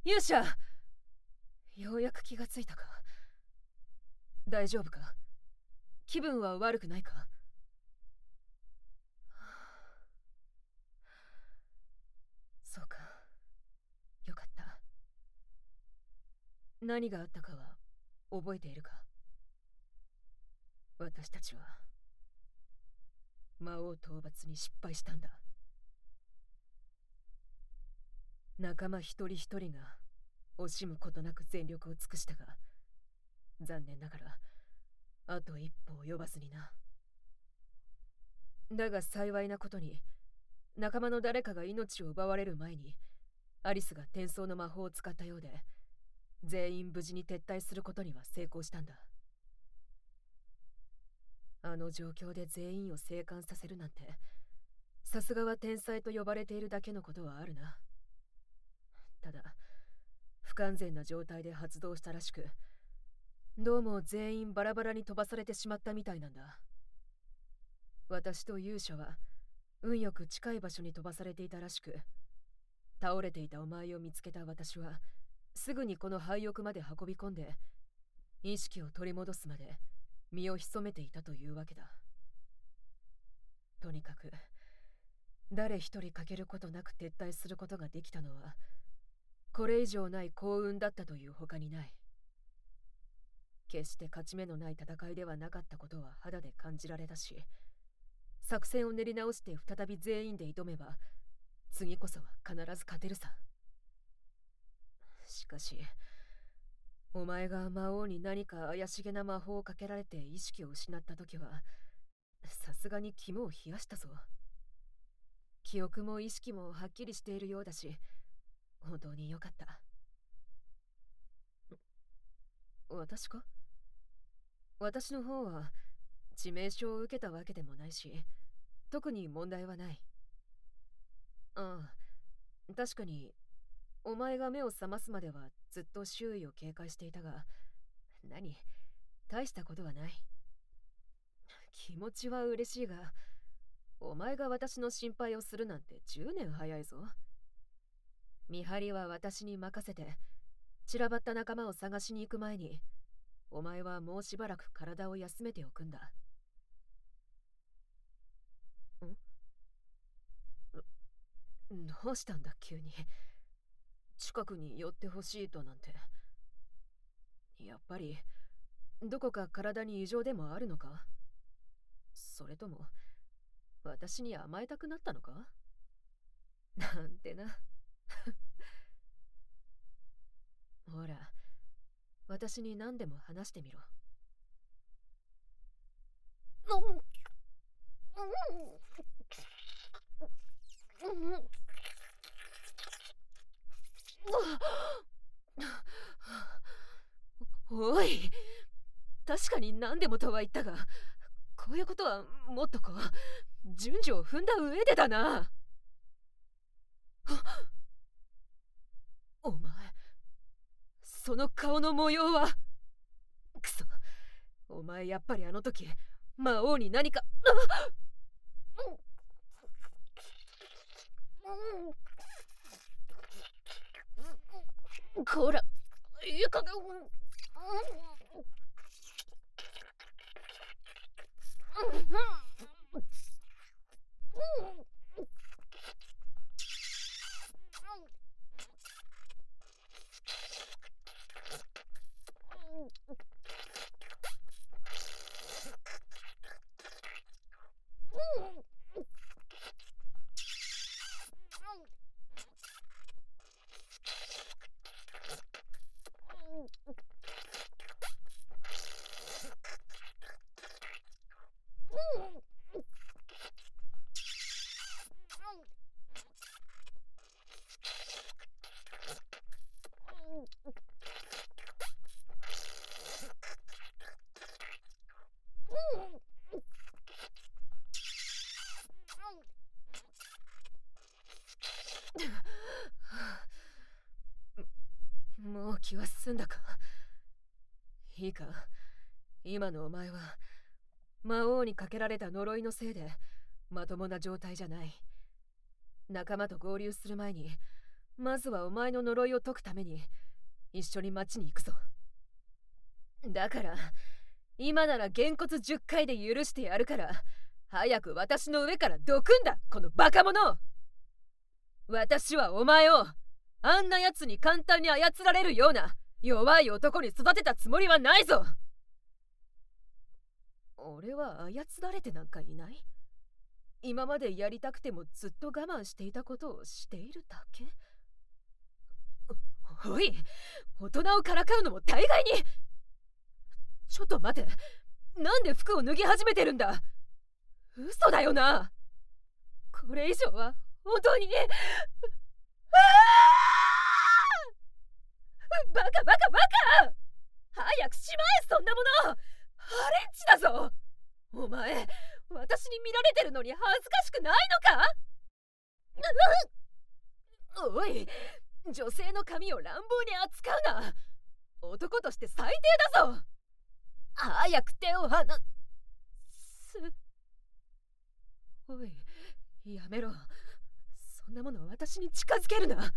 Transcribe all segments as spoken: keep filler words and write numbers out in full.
勇者、ようやく気がついたか。大丈夫か？気分は悪くないか？そうか、よかった。何があったかは覚えているか？私たちは魔王討伐に失敗したんだ。仲間一人一人が惜しむことなく全力を尽くしたが、残念ながらあと一歩及ばずにな。だが幸いなことに、仲間の誰かが命を奪われる前にアリスが転送の魔法を使ったようで、全員無事に撤退することには成功したんだ。あの状況で全員を生還させるなんて、さすがは天才と呼ばれているだけのことはあるな。ただ不完全な状態で発動したらしく、どうも全員バラバラに飛ばされてしまったみたいなんだ。私と勇者は運よく近い場所に飛ばされていたらしく、倒れていたお前を見つけた私はすぐにこの廃屋まで運び込んで、意識を取り戻すまで身を潜めていたというわけだ。とにかく誰一人欠けることなく撤退することができたのは、これ以上ない幸運だったというほかにない。決して勝ち目のない戦いではなかったことは肌で感じられたし、作戦を練り直して再び全員で挑めば次こそは必ず勝てるさ。しかしお前が魔王に何か怪しげな魔法をかけられて意識を失った時は、さすがに肝を冷やしたぞ。記憶も意識もはっきりしているようだし、本当によかった。私か？私の方は致命傷を受けたわけでもないし、特に問題はない。ああ、確かにお前が目を覚ますまではずっと周囲を警戒していたが、何、大したことはない。気持ちは嬉しいが、お前が私の心配をするなんてじゅうねん早いぞ。見張りは私に任せて、散らばった仲間を探しに行く前に、お前はもうしばらく体を休めておくんだ。ん？どうしたんだ急に。近くに寄ってほしいとなんて。やっぱりどこか体に異常でもあるのか？それとも私に甘えたくなったのか？なんてな。ほら、私に何でも話してみろ。おい、確かに何でもとは言ったが、こういうことはもっとこう順序を踏んだ上でだな。お前、その顔の模様は。くそ、お前やっぱりあの時魔王に何か。こら、いかが。もう気は済んだか？いいか、今のお前は魔王にかけられた呪いのせいでまともな状態じゃない。仲間と合流する前にまずはお前の呪いを解くために一緒に町に行くぞ。だから今ならげんこつじゅっかいで許してやるから、早く私の上からどくんだ、このバカ者。私はお前をあんな奴に簡単に操られるような弱い男に育てたつもりはないぞ。俺は操られてなんかいない。今までやりたくてもずっと我慢していたことをしているだけ。おい、大人をからかうのも大概に。ちょっと待て、なんで服を脱ぎ始めてるんだ。嘘だよな。これ以上は本当に。ああ、バカバカバカ、早くしまえ、そんなもの。ハレンチだぞ。お前、私に見られてるのに恥ずかしくないのか。おい、女性の髪を乱暴に扱うな。男として最低だぞ。早く手を離す。おい、やめろ。そんなもの私に近づけるな。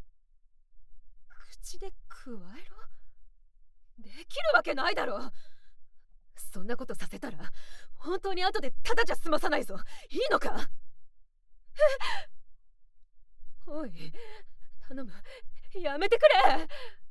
口でくわえろ。できるわけないだろ。そんなことさせたら本当に後でただじゃ済まさないぞ。いいのか。おい、頼む、やめてくれ。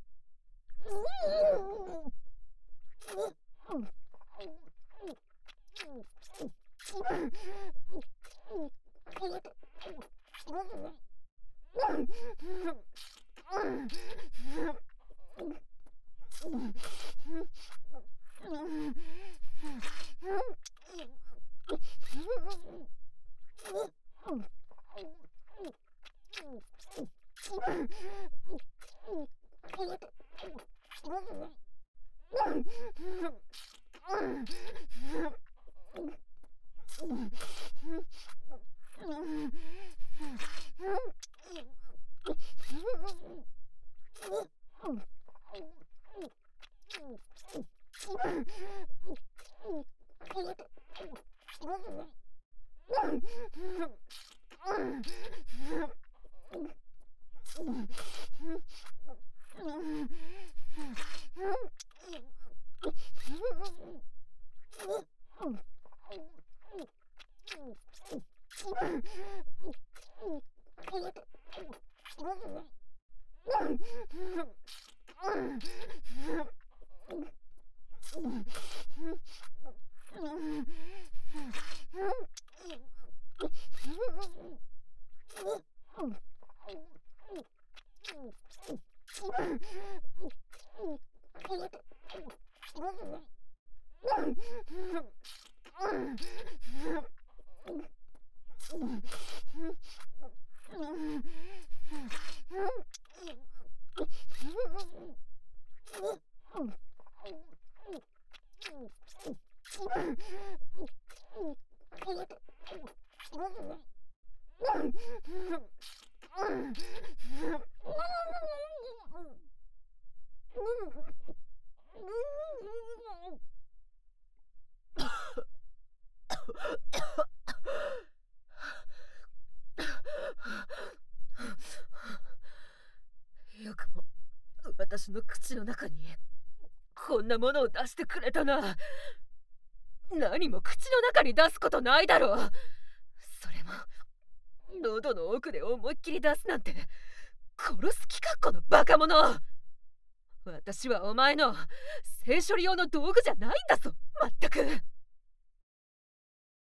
よくも私の口の中にこんなものを出してくれたな。何も口の中に出すことないだろう。それも喉の奥で思いっきり出すなんて殺す気か、このバカ者。私はお前の性処理用の道具じゃないんだぞ、